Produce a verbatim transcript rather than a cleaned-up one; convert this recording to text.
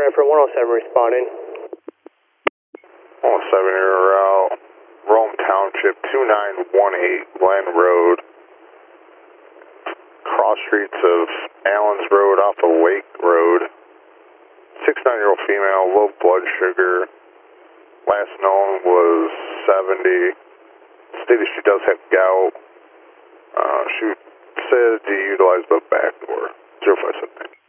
Bradford one oh seven responding. one oh seven here, route, Rome Township, two nine one eight Glen Road. Cross streets of Allens Road off of Wake Road. sixty-nine-year-old female, low blood sugar. Last known was seventy. Stated she does have gout. Uh, she said to utilize the back door. zero five seven nine.